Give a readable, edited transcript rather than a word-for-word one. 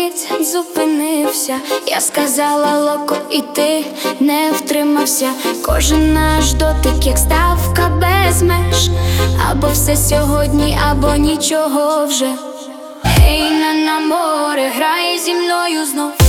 мить зупинився. Я сказала локо, і ти не втримався. Кожен наш дотик, як ставка без меж. Або все сьогодні, або нічого вже. Ей, на море, грай зі мною знов.